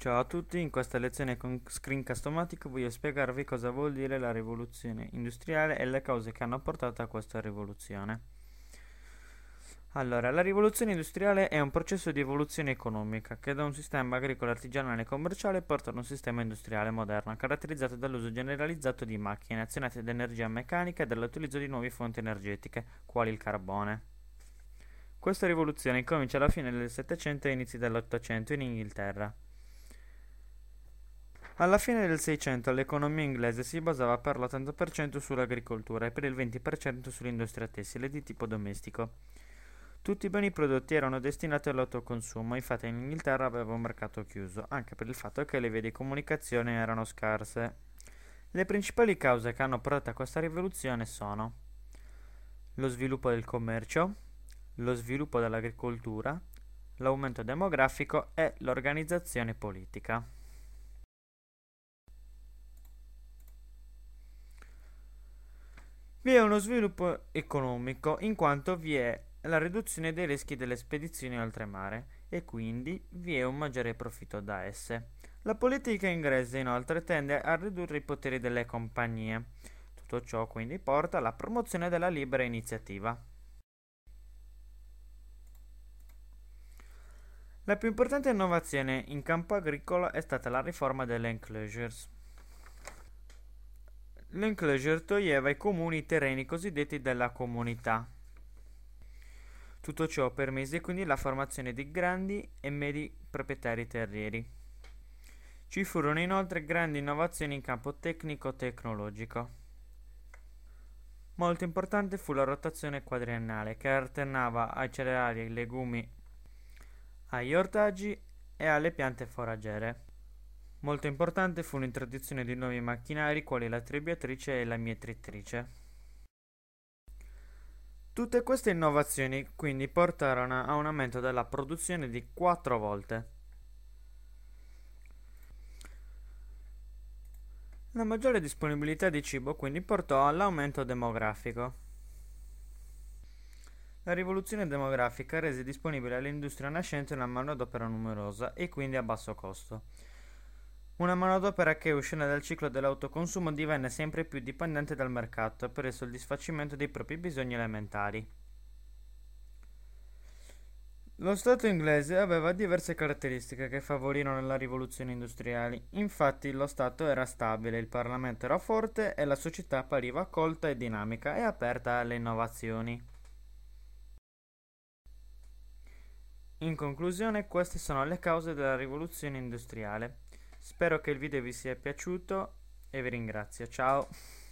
Ciao a tutti, in questa lezione con Screencast-O-Matic voglio spiegarvi cosa vuol dire la rivoluzione industriale e le cause che hanno portato a questa rivoluzione. Allora, la rivoluzione industriale è un processo di evoluzione economica che da un sistema agricolo, artigianale e commerciale porta ad un sistema industriale moderno, caratterizzato dall'uso generalizzato di macchine azionate da energia meccanica e dall'utilizzo di nuove fonti energetiche, quali il carbone. Questa rivoluzione comincia alla fine del Settecento e inizi dell'Ottocento in Inghilterra. Alla fine del Seicento l'economia inglese si basava per l'80% sull'agricoltura e per il 20% sull'industria tessile di tipo domestico. Tutti i beni prodotti erano destinati all'autoconsumo, infatti in Inghilterra aveva un mercato chiuso, anche per il fatto che le vie di comunicazione erano scarse. Le principali cause che hanno portato a questa rivoluzione sono lo sviluppo del commercio, lo sviluppo dell'agricoltura, l'aumento demografico e l'organizzazione politica. Vi è uno sviluppo economico in quanto vi è la riduzione dei rischi delle spedizioni oltremare e quindi vi è un maggiore profitto da esse. La politica inglese inoltre tende a ridurre i poteri delle compagnie. Tutto ciò quindi porta alla promozione della libera iniziativa. La più importante innovazione in campo agricolo è stata la riforma delle enclosures. L'enclosure toglieva ai comuni i terreni cosiddetti della comunità. Tutto ciò permise quindi la formazione di grandi e medi proprietari terrieri. Ci furono inoltre grandi innovazioni in campo tecnico-tecnologico. Molto importante fu la rotazione quadriennale che alternava ai cereali, ai legumi, agli ortaggi e alle piante foraggere. Molto importante fu l'introduzione di nuovi macchinari quali la trebbiatrice e la mietritrice. Tutte queste innovazioni quindi portarono a un aumento della produzione di 4 volte. La maggiore disponibilità di cibo quindi portò all'aumento demografico. La rivoluzione demografica rese disponibile all'industria nascente una manodopera numerosa e quindi a basso costo. Una manodopera che, uscendo dal ciclo dell'autoconsumo, divenne sempre più dipendente dal mercato per il soddisfacimento dei propri bisogni elementari. Lo Stato inglese aveva diverse caratteristiche che favorirono la rivoluzione industriale. Infatti lo Stato era stabile, il Parlamento era forte e la società appariva colta e dinamica e aperta alle innovazioni. In conclusione, queste sono le cause della rivoluzione industriale. Spero che il video vi sia piaciuto e vi ringrazio. Ciao!